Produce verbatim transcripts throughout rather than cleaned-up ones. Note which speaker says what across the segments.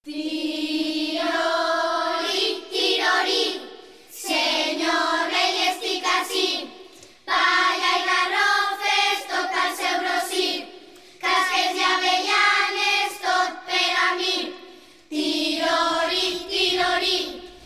Speaker 1: Tirori, tirori, senyor rei estic ací, palla i garrofes, tot al seu rossí, casques i avellanes, tot per a mi. Tirori, tirori,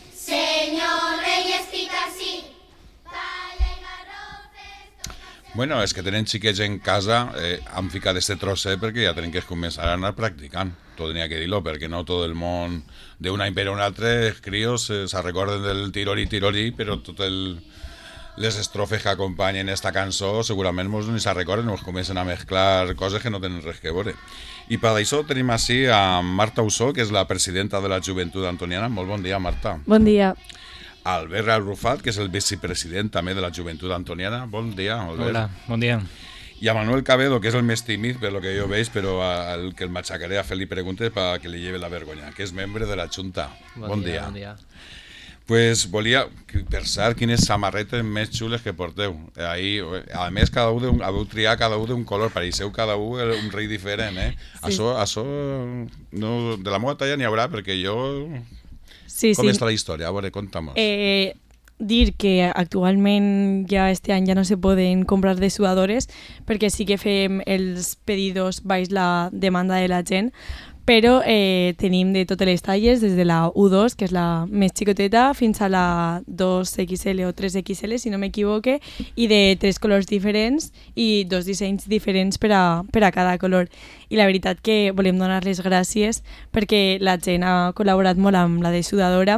Speaker 1: senyor rei estic ací, palla i garrofes, tot al seu...
Speaker 2: Bueno, és que tenen xiquets en casa, eh, han ficat este trosset perquè ja tenen que començar a anar practicant. Tot tenia que dir-lo, perquè no tot el món d'un any per un altre, els crios eh, se recorden del tirori, tirori, però tot el... les estrofes que acompanyen esta cançó segurament mos ni se recorden, mos comencen a mesclar coses que no tenen res que veure. I per això tenim així a Marta Usó, que és la presidenta de la Joventut Antoniana. Molt bon dia, Marta.
Speaker 3: Bon dia.
Speaker 2: Albert Arrufat, que és el vicepresident també de la Joventut Antoniana. Bon dia, Albert.
Speaker 4: Hola, bon dia.
Speaker 2: I a Manuel Cabedo, que és el més tímid, per lo que jo veig, però el que el matxacaré a fer-li preguntes perquè li lleve la vergonya, que és membre de la Junta.
Speaker 4: Bon,
Speaker 2: bon
Speaker 4: dia,
Speaker 2: dia.
Speaker 4: Bon dia.
Speaker 2: Pues volia pensar quines samarretes més xules que porteu. Ahí, a més, cada un d'un, haveu triat cada un d'un color, pareixeu cada un un rei diferent, eh? Sí. Això, això no, de la meva talla n'hi haurà, perquè jo...
Speaker 3: Sí,
Speaker 2: Com
Speaker 3: sí.
Speaker 2: està la història? A veure, conta'm.
Speaker 3: Eh, dir que actualment ja este any ja no se poden comprar dessuadores perquè sí que fem els pedidos baix la demanda de la gent, però eh, tenim de totes les talles, des de la u dos, que és la més xicoteta, fins a la dos equis ele o tres equis ele, si no m'equivoque, i de tres colors diferents i dos dissenys diferents per a, per a cada color. I la veritat que volem donar les gràcies perquè la gent ha col·laborat molt amb la dessuadora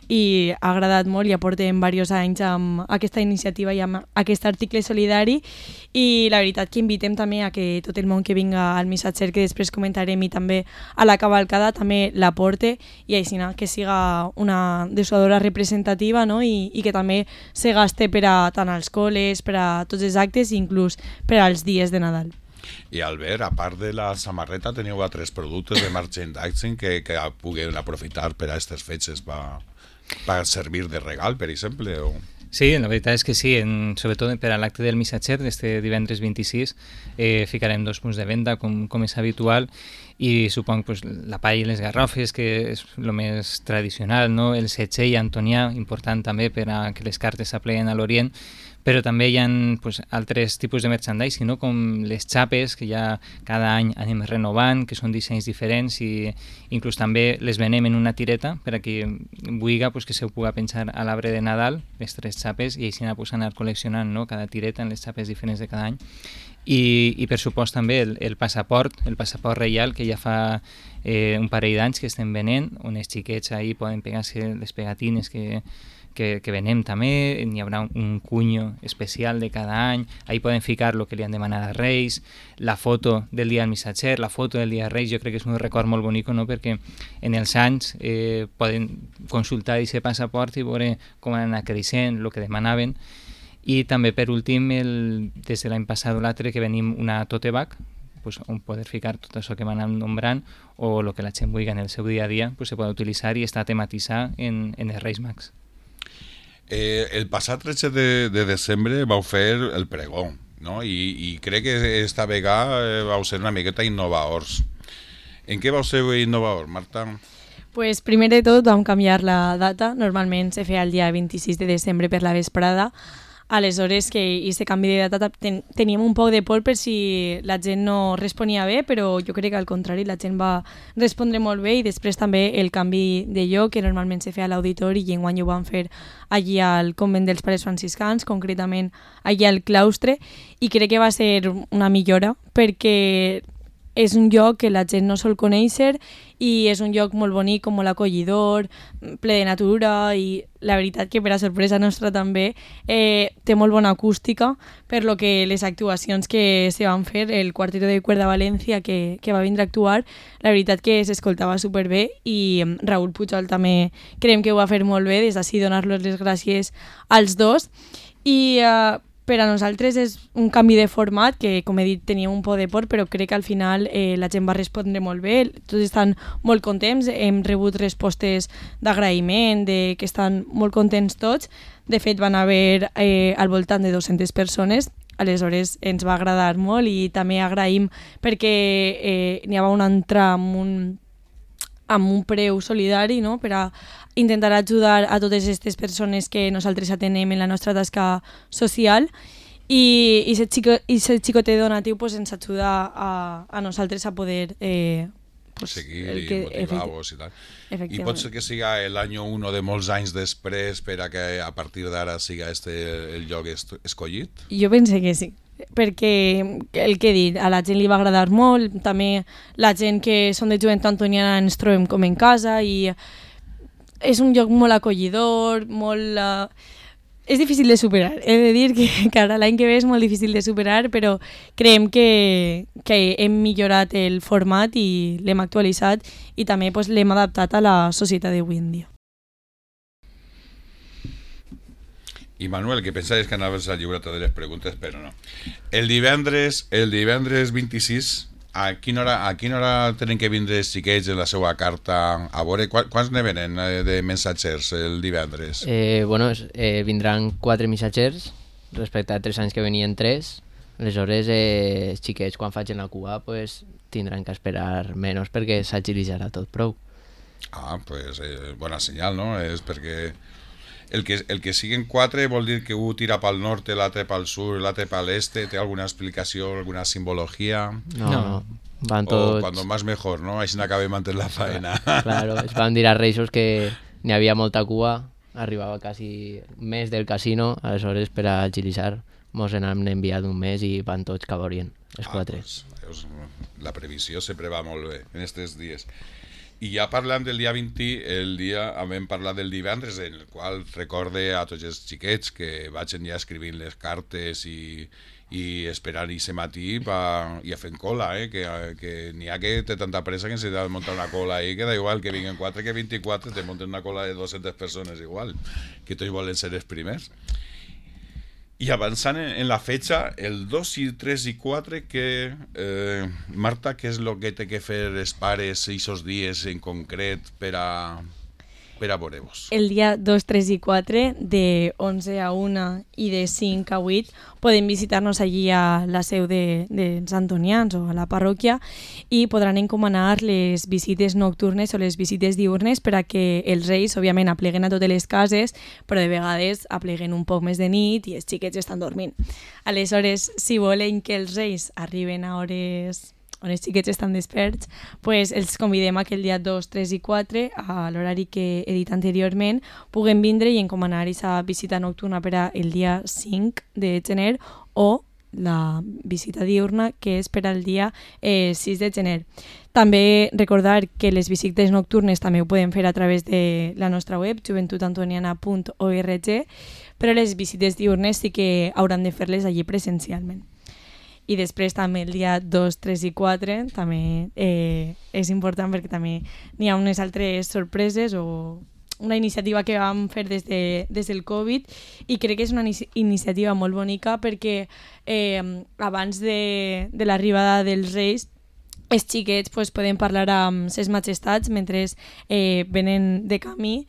Speaker 3: i ha agradat molt, ja portem diversos anys amb aquesta iniciativa i amb aquest article solidari, i la veritat que invitem també a que tot el món que vinga al missatger, que després comentarem, i també a la cavalcada també la porte, i així que siga una dessuadora representativa, no? I, i que també se gaste per a tant als col·les, per a tots els actes i inclús per als dies de Nadal.
Speaker 2: I Albert, a part de la samarreta, teniu altres productes de merchandising que, que pugueu aprofitar per a aquestes fetges per, per servir de regal, per exemple? O...
Speaker 4: Sí, la veritat és que sí, en, sobretot per a l'acte del missatger d'este divendres vint-i-sis eh, ficarem dos punts de venda com, com és habitual, i suponc pues, la palla i les garrofes, que és el més tradicional, no? El setxell antonià, important també per a que les cartes s'apleguen a l'Orient, però també hi ha pues, altres tipus de merchandising, no? Com les xapes, que ja cada any anem renovant, que són dissenys diferents, i inclús també les venem en una tireta per a qui vulgui pues, que se ho pugui penjar a l'arbre de Nadal, les tres xapes, i així pues, anar col·leccionant, no? Cada tireta en les xapes diferents de cada any. I, i per supost també el, el passaport, el passaport reial, que ja fa eh, un parell d'anys que estem venent, on els xiquets ahí poden pegar-se les pegatines que, que, que venem també, n'hi haurà un cunyo especial de cada any, ahí poden ficar el que li han demanat als Reis, la foto del dia del missatger, la foto del dia dels Reis, jo crec que és un record molt bonic, no? Perquè en els anys eh, poden consultar aquest passaport i veure com han anat creixent, el que demanaven. I també, per últim, el, des de l'any passat o l'altre, que venim una tote bag, pues, on poder ficar tot això que m'anem nombrant, o el que la gent vulgui en el seu dia a dia, pues, se pot utilitzar i està tematitzat en, en els Reis Mags.
Speaker 2: Eh, el passat tretze de, de desembre vau fer el pregó, no? I, i crec que esta vegada vau ser una miqueta innovadors. En què vau ser innovadors, Marta?
Speaker 3: Pues primer de tot vam canviar la data, normalment se feia el dia vint-i-sis de desembre per la vesprada. Aleshores, que aquest canvi de data ten, teníem un poc de por per si la gent no responia bé, però jo crec que al contrari la gent va respondre molt bé, i després també el canvi de lloc, que normalment se feia a l'auditori, i enguany ho vam fer allí al convent dels pares franciscans, concretament allí al claustre, i crec que va ser una millora perquè és un lloc que la gent no sol conèixer i és un lloc molt bonic, com molt acollidor, ple de natura, i la veritat que per a sorpresa nostra també eh, té molt bona acústica, per lo que les actuacions que se van fer, el Quarteto de Cuerda València que, que va vindre a actuar, la veritat que s'escoltava superbé, i Raül Pujol també creiem que ho va fer molt bé, des d'ací donar-los les gràcies als dos. I eh, per a nosaltres és un canvi de format que, com he dit, tenia un por de por, però crec que al final eh, la gent va respondre molt bé, tots estan molt contents, hem rebut respostes d'agraïment, de que estan molt contents tots. De fet, van haver eh, al voltant de dues-centes persones, aleshores ens va agradar molt, i també agraïm perquè eh, n'hi havia una entrada amb un amb un preu solidari, no?, per a intentar ajudar a totes aquestes persones que nosaltres atenem en la nostra tasca social, i aquest xico, xicotet donatiu pues, ens ajuda a, a nosaltres a poder eh,
Speaker 2: pues, seguir i motivar-vos i tal. I pot ser que siga l'any u de molts anys després per a que a partir d'ara siga este el lloc escollit?
Speaker 3: Jo pense que sí, perquè el que he dit, a la gent li va agradar molt, també la gent que són de Joventut Antoniana ens trobem com en casa i és un lloc molt acollidor, molt... Uh, és difícil de superar, he de dir que, que ara l'any que ve és molt difícil de superar, però creiem que, que hem millorat el format i l'hem actualitzat i també pues, l'hem adaptat a la societat d'avui en dia.
Speaker 2: I Manuel, que pensaves que anaves a lliurar totes les preguntes, però no. El divendres, el divendres vint-i-sis, a quina hora, a quina hora tenen que vindre els xiquets en la seva carta a veure? Qu quants ne venen de missatgers el divendres?
Speaker 5: Eh, bueno, eh, vindran quatre missatgers respecte a tres anys que venien tres. Aleshores, eh, els xiquets, quan facin la cua, pues, tindran que esperar menys perquè s'agilitzarà tot prou.
Speaker 2: Ah, pues eh, bona senyal, no? És perquè el que, el que siguen quatre vol dir que un tira pel nord, l'altre pel sud, l'altre per l'este, té alguna explicació, alguna simbologia?
Speaker 5: No, no. Van tots...
Speaker 2: O cuando más mejor, no? Així n'acabem antes la faena.
Speaker 5: Claro, es van dir a Reixos que n'hi havia molta cua, arribava quasi més del casino, aleshores per a agilitzar mos n'han enviat un mes i van tots que veurien, els
Speaker 2: ah,
Speaker 5: quatre.
Speaker 2: Pues, la previsió sempre va molt bé en aquests dies. I ja parlant del dia vint, el dia vam parlar del divendres, en el qual recorde a tots els xiquets que vagin ja escrivint les cartes i, i esperar i se matí pa, i a fent cola, eh? que, que n'hi ha que té tanta pressa que s'ha de muntar una cola ahí, que da igual que vinguen quatre que vint-i-quatre, te munten una cola de dues-centes persones igual, que tots volen ser els primers. I avançant en, en la fecha, el dos, i tres i quatre, que, eh, Marta, què és el que té que fer els pares aquests dies en concret per a, per a veure-vos?
Speaker 3: El dia dos, tres i quatre, de onze a una i de cinc a vuit, podem visitar-nos allí a la seu de, de Sant Antonians o a la parròquia i podran encomanar les visites nocturnes o les visites diurnes per a que els reis, òbviament, apleguen a totes les cases, però de vegades apleguen un poc més de nit i els xiquets estan dormint. Aleshores, si volen que els reis arriben a hores on els xiquets estan desperts, pues els convidem a que el dia dos, tres i quatre, a l'horari que he dit anteriorment, puguen vindre i encomanar aquesta visita nocturna per a el dia cinc de gener o la visita diurna, que és per al dia eh, sis de gener. També recordar que les visites nocturnes també ho podem fer a través de la nostra web, joventut antoniana punt org, però les visites diurnes sí que hauran de fer-les allí presencialment. I després també el dia dos, tres i quatre també eh, és important perquè també n'hi ha unes altres sorpreses o una iniciativa que vam fer des, de, des del Covid i crec que és una iniciativa molt bonica perquè eh, abans de, de l'arribada dels reis els xiquets pues, poden parlar amb ses majestats mentre eh, venen de camí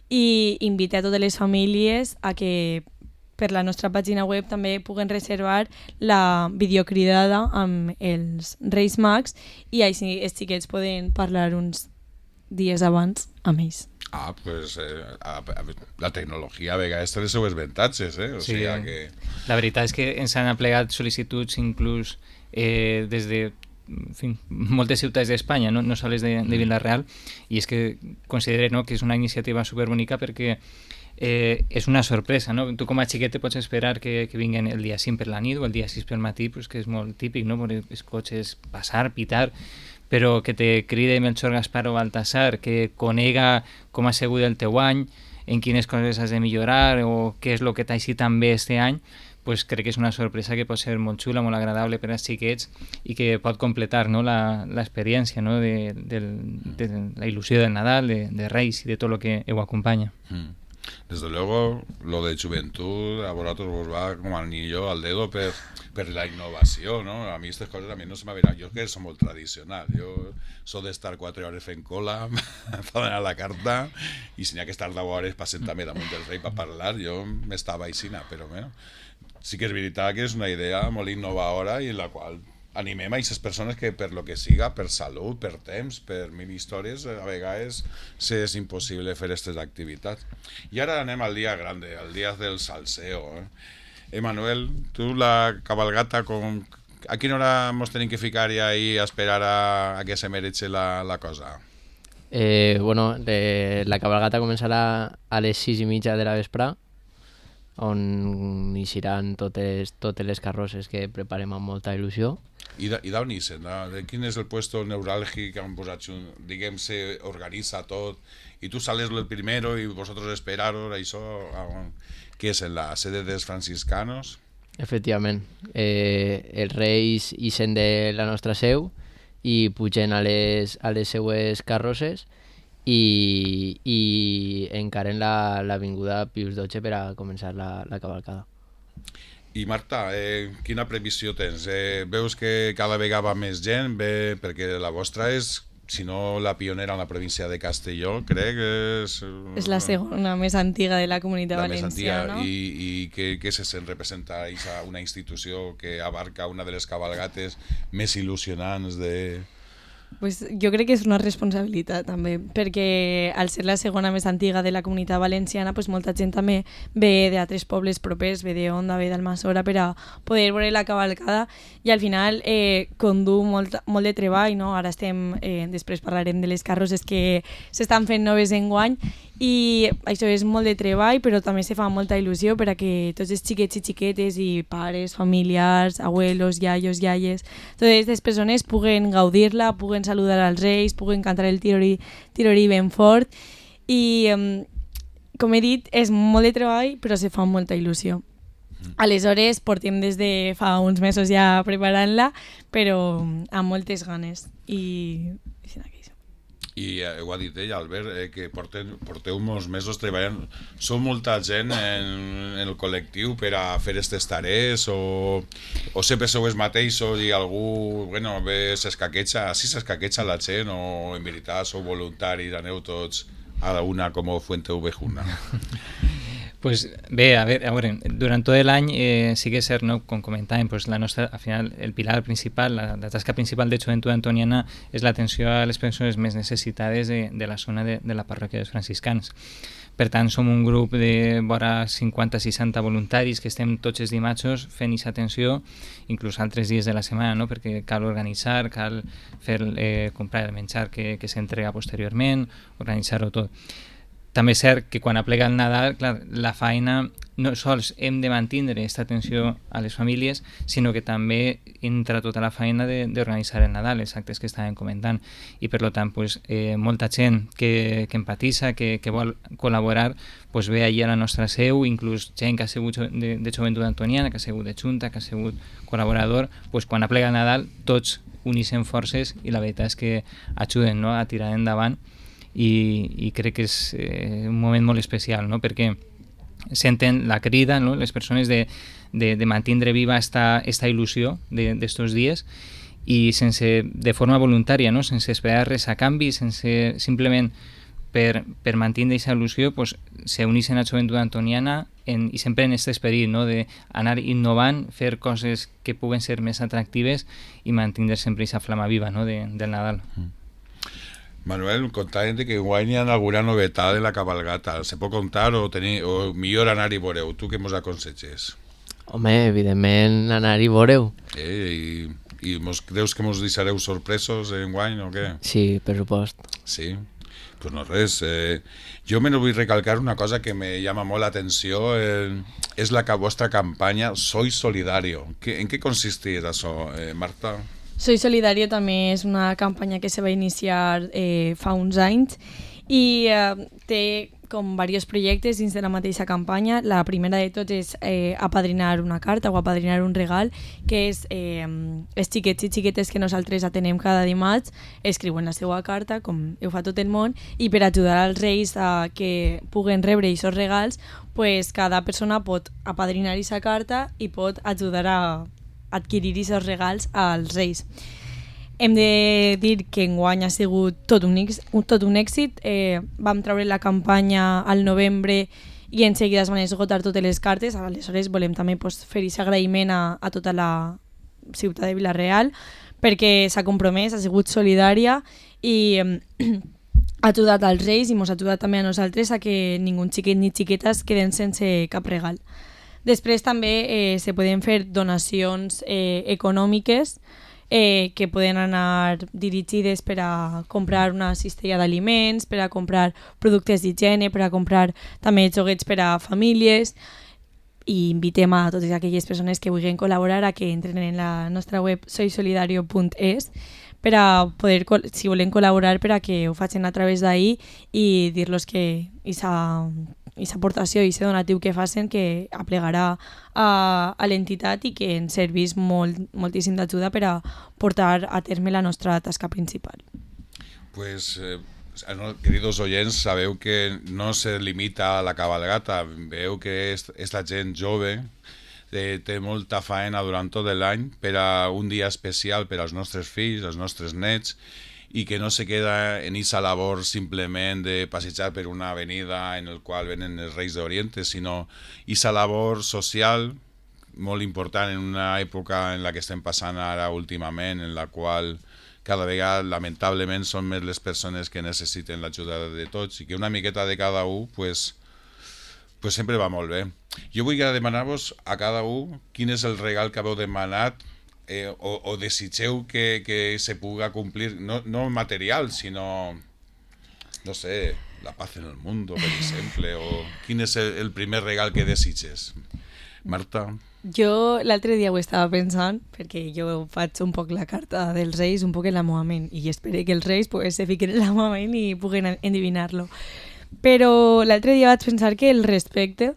Speaker 3: i invitar a totes les famílies a que per la nostra pàgina web també puguen reservar la videocridada amb els Reis Mags i així els xiquets poden parlar uns dies abans amb ells.
Speaker 2: Ah, pues eh, a, a, la tecnologia a vegades té les seues avantatges, eh? O
Speaker 4: sí,
Speaker 2: sigui que...
Speaker 4: La veritat és que ens han aplegat sol·licituds inclús eh, des de en fi, moltes ciutats d'Espanya, no, no sols de, de Vila-real, i és que considero, no, que és una iniciativa superbonica perquè Eh, és una sorpresa, no? Tu com a xiquet te pots esperar que, que vinguen el dia cinc per la nit o el dia sis pel matí, pues, que és molt típic, no? Veure els cotxes passar, pitar, però que te cride Melchor, Gaspar o Baltasar, que conega com ha sigut el teu any, en quines coses has de millorar o què és el que t'ha eixit tan bé este any, pues crec que és una sorpresa que pot ser molt xula, molt agradable per als xiquets i que pot completar, no, l'experiència, no, de, de, de la il·lusió del Nadal, de, de Reis i de tot el que ho acompanya.
Speaker 2: Mm. Desde luego, lo de Juventud a vosotros os va como anillo al dedo per, per la innovació, ¿no? A mí estas cosas a mí no se me verán. Yo que soy muy tradicional. Yo soy de estar cuatro horas en cola para donar la carta y si tenía que estar deu hores para sentarme damunt del rei para parlar, yo m'estava aixina, però bueno, sí que és veritat que és una idea molt innovadora i en la qual animem a aquestes persones que per lo que siga, per salut, per temps, per mil històries, a vegades és impossible fer aquestes activitats. I ara anem al dia grande, al dia del salseo. Eh? Emanuel, tu la cabalgata, com... a quina hora ens tenim que ficar ja i esperar a, a que se mereixi la, la cosa?
Speaker 5: Eh, bueno, de, la cabalgata començarà a les sis i mitja de la vesprà, on hi seran totes, totes les carrosses que preparem amb molta il·lusió.
Speaker 2: I d'on hi sent? De quin és el puesto neuràlgic que han posat, diguem, se organitza tot, i tu sales el primero i vosotros esperaros, això, què és, en la sede dels franciscanos?
Speaker 5: Efectivament, eh, els reis ixen de la nostra seu i pugen a les, a les seues carrosses i, i encaren l'avinguda la, Pius dotze per a començar la, la cavalcada.
Speaker 2: I Marta, eh, quina previsió tens? Eh, veus que cada vegada va més gent? Bé, perquè la vostra és, si no la pionera en la província de Castelló, crec que és...
Speaker 3: És la segona més antiga de la Comunitat
Speaker 2: la
Speaker 3: Valenciana.
Speaker 2: Més antiga. I, i què, què se sent representar una institució que abarca una de les cabalgates més il·lusionants de...
Speaker 3: Pues jo crec que és una responsabilitat també, perquè al ser la segona més antiga de la Comunitat Valenciana, pues molta gent també ve d'altres pobles propers, ve d'Onda, ve d'Almassora, per a poder veure la cavalcada, i al final eh, condu molt, molt de treball, no? Ara estem, eh, després parlarem de les carrosses que s'estan fent noves enguany, i això és molt de treball, però també se fa molta il·lusió per a que tots els xiquets i xiquetes i pares, familiars, abuelos, iaios, iaies, totes aquestes persones puguen gaudir-la, puguen saludar als reis, puguen cantar el tirorí, tirorí ben fort, i com he dit, és molt de treball, però se fa molta il·lusió. Aleshores, portem des de fa uns mesos ja preparant-la, però amb moltes ganes. I...
Speaker 2: I eh, ho ha dit ella, Albert, eh, que porten, porteu molts mesos treballant. Sou molta gent en, en el col·lectiu per a fer aquestes tarees, o, o sempre sou els mateixos i algú, bueno, bé, s'escaqueja, sí s'escaqueja la gent, o en veritat sou voluntaris, aneu tots a la una com Fuente Ovejuna?
Speaker 4: Pues bé, a veure, a veure, durant tot l'any eh, sí que és cert, no? Com comentàvem, pues la nostra, al final, el pilar principal, la, la tasca principal de Joventut Antoniana és l'atenció a les persones més necessitades de, de la zona de, de la parròquia dels franciscans. Per tant, som un grup de vora cinquanta a seixanta voluntaris que estem tots els dimarts fent aquesta atenció, inclús altres dies de la setmana, no? Perquè cal organitzar, cal fer, eh, comprar el menjar que, que s'entrega posteriorment, organitzar-ho tot. També és cert que quan aplega el Nadal, clar, la feina no sols hem de mantenir aquesta atenció a les famílies, sinó que també entra tota la feina d'organitzar el Nadal, els actes que estàvem comentant. I per tant, pues, eh, molta gent que, que empatitza, que, que vol col·laborar, pues, ve allà a la nostra seu, inclús gent que ha sigut de, de Joventut Antoniana, que ha sigut de Junta, que ha sigut col·laborador, pues, quan aplega el Nadal tots unixen forces i la veritat és que ajuden, no?, a tirar endavant. I, i crec que és eh, un moment molt especial, no? Perquè senten la crida, no? Les persones de, de, de mantenir viva esta, esta il·lusió d'estos dies, i sense, de forma voluntària, no? Sense esperar res a canvi, sense, simplement per, per mantenir aquesta il·lusió, pues, se uneixen a Joventut Antoniana en, i sempre en aquest esperit, no? D'anar innovant, fer coses que puguen ser més atractives i mantenir sempre aquesta flama viva, no? de, del Nadal.
Speaker 2: Mm. Manuel, contàvem que enguany hi ha alguna novetat de la cabalgata. Se pot contar o, tenir, o millor anar i veureu? Tu què mos aconselles?
Speaker 5: Home, evidentment anar i veureu.
Speaker 2: Eh, I i mos, creus que mos deixareu sorpresos enguany o què?
Speaker 5: Sí, per supost.
Speaker 2: Sí? Pues no res. Eh, jo me vull recalcar una cosa que me llama molt l'atenció, eh, és la vostra campanya Soy Solidario. ¿En qué consistís això, eh, Marta?
Speaker 3: Soy Solidario també és una campanya que se va iniciar eh, fa uns anys i eh, té com diversos projectes dins de la mateixa campanya. La primera de tots és eh, apadrinar una carta o apadrinar un regal, que és eh, els xiquets i xiquetes que nosaltres atenem cada dimarts escriuen la seva carta, com ho fa tot el món, i per ajudar als reis a que puguen rebre aquests regals, pues, cada persona pot apadrinar aquesta carta i pot ajudar a adquirir aquests regals als reis. Hem de dir que enguany ha sigut tot un, tot un èxit. Eh, vam treure la campanya al novembre i en seguida es van esgotar totes les cartes. Aleshores volem també pues, fer aquest agraïment a, a tota la, ciutat de Vila-real, perquè s'ha compromès, ha sigut solidària i ha ajudat als Reis i ens ha ajudat també a nosaltres a que ningú xiquet ni xiquetes queden sense cap regal. Després també eh, se poden fer donacions eh, econòmiques eh, que poden anar dirigides per a comprar una cistella d'aliments, per a comprar productes d'higiene, per a comprar també joguets per a famílies, i invitem a totes aquelles persones que vulguin col·laborar a que entren en la nostra web soysolidario punt es per a poder, si volen col·laborar, per a que ho facin a través d'ahir i dir-los que aquesta aportació i aquest donatiu que facin que aplegarà a, a l'entitat i que ens servís molt, moltíssim d'ajuda per a portar a terme la nostra tasca principal.
Speaker 2: Pues, eh, queridos oyents, sabeu que no se limita a la cabalgata, veu que és, és la gent jove, eh, té molta faena durant tot l'any per a un dia especial per als nostres fills, als nostres nets, i que no se queda en aquesta labor simplement de passejar per una avenida en el qual venen els Reis d'Oriente, sinó aquesta labor social molt important en una època en la que estem passant ara últimament, en la qual cada vegada, lamentablement, són més les persones que necessiten l'ajuda de tots i que una miqueta de cada un, pues, pues sempre va molt bé. Jo vull demanar-vos a cada un quin és el regal que haveu demanat eh, o, o desitgeu que, que se puga complir, no, no material, sinó, no sé, la paz en el mundo, per exemple, o quin és el, el primer regal que desitges? Marta?
Speaker 3: Jo l'altre dia ho estava pensant, perquè jo faig un poc la carta dels Reis, un poc en la meva ment, i espero que els Reis pues, se fiquen en la meva ment i puguen endivinar-lo. Però l'altre dia vaig pensar que el respecte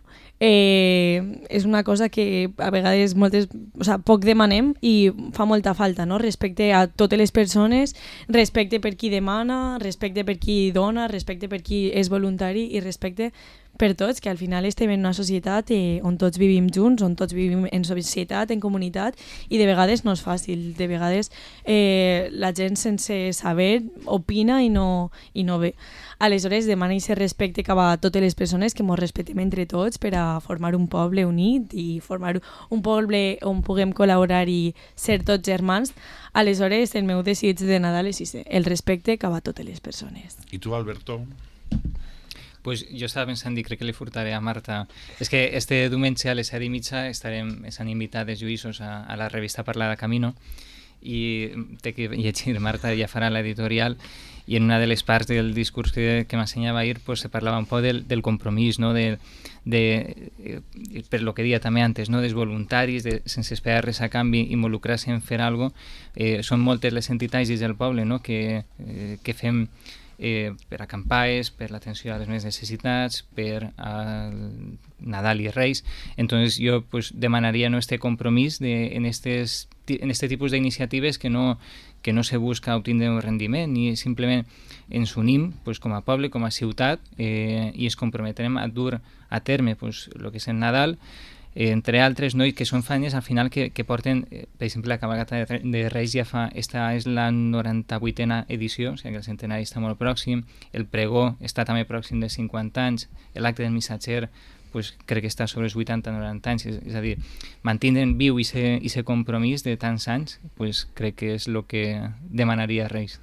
Speaker 3: eh, és una cosa que a vegades moltes, o sea, poc demanem i fa molta falta, no? Respecte a totes les persones, respecte per qui demana, respecte per qui dona, respecte per qui és voluntari i respecte per tots, que al final estem en una societat eh, on tots vivim junts, on tots vivim en societat, en comunitat, i de vegades no és fàcil, de vegades eh, la gent sense saber opina i no, i no ve. Aleshores demana aquest respecte cap a totes les persones, que ens respectem entre tots per a formar un poble unit i formar un poble on puguem col·laborar i ser tots germans. Aleshores el meu desig de Nadal és el respecte cap a totes les persones.
Speaker 2: I tu, Alberto?
Speaker 4: Pues jo estava pensant i crec que li furtaré a Marta. És que este diumenge a les set i mitja estarem, estan invitades Lluïsos a, a la revista Parla de Camino i té que llegir, Marta ja farà l'editorial, i en una de les parts del discurs que, que m'ensenyava ahir pues, se parlava un poc del, del compromís, no? de, de, eh, per lo que deia també antes, no? dels voluntaris, de, sense esperar res a canvi, involucrar-se en fer alguna cosa. Eh, són moltes les entitats dins del poble, no? que, eh, que fem Eh, per acampades, per l'atenció a les més necessitats, per al Nadal i Reis. Entonces jo pues, demanaria no, este compromís de, en, estes, en este tipus d'iniciatives que no, que no se busca obtindre un rendiment, ni simplement ens unim pues, com a poble, com a ciutat, eh, i ens comprometrem a dur a terme pues, el que és el Nadal, Eh, entre altres, no? I que són fanyes al final que, que porten, eh, per exemple, la cabalgata de, de Reis ja fa, esta és la noranta-vuitena edició, o sigui que el centenari està molt pròxim, el pregó està també pròxim de cinquanta anys, l'acte del missatger pues, crec que està sobre els vuitanta noranta anys, és, és a dir, mantindre'n viu i ser compromís de tants anys, pues, crec que és el que demanaria Reis.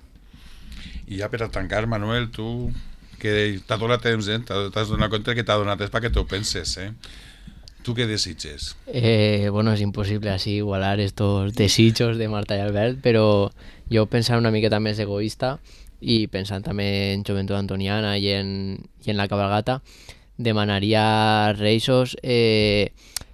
Speaker 2: I ja per a tancar, Manuel, tu que t'ha donat temps, eh? T'has donat compte que t'ha donat temps perquè t'ho penses, eh? ¿Tú qué desitges?
Speaker 5: Eh, bueno, es imposible así igualar estos desitjos de Marta y Albert, però jo pensant una miqueta més egoista i pensant també en Joventut Antoniana i en, i en la cabalgata, demanaria a Reisos eh,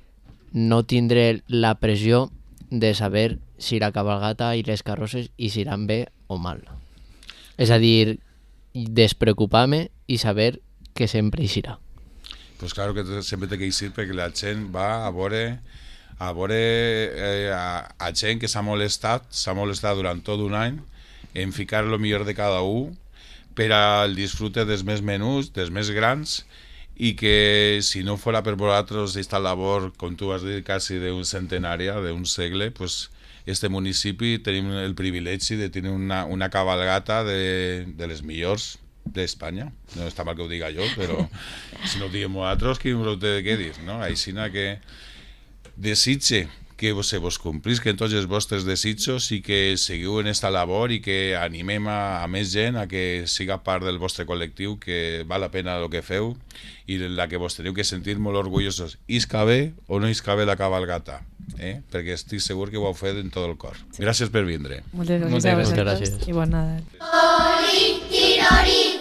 Speaker 5: no tindre la pressió de saber si la cabalgata i les carrosses hi iran bé o mal. És a dir, despreocupar-me i saber que sempre hi serà.
Speaker 2: Pues claro que sempre té que eixir perquè la gent va a veure a veure eh, a, a gent que s'ha molestat, s'ha molestat durant tot un any en ficar el millor de cada un per al disfrute dels més menús, dels més grans, i que si no fora per vosaltres esta labor, com tu has dit, quasi d'un centenari, d'un segle, pues este municipi tenim el privilegi de tenir una, una cabalgata de, de les millors d'Espanya. No està mal que ho diga jo, però si no ho diguem nosaltres, qui ho té que dir, no? Així que desitge que se vos complís que en tots els vostres desitjos i que seguiu en esta labor i que animem a, a més gent a que siga part del vostre col·lectiu, que val la pena el que feu i la que vos teniu que sentir molt orgullosos. Isca bé o no isca bé la cabalgata, eh? Perquè estic segur que ho heu fet en tot el cor. Gràcies per vindre.
Speaker 3: Moltes gràcies
Speaker 4: Moltes
Speaker 3: a
Speaker 5: gràcies.
Speaker 3: vosaltres i bon Nadal.
Speaker 1: Tori, tirori.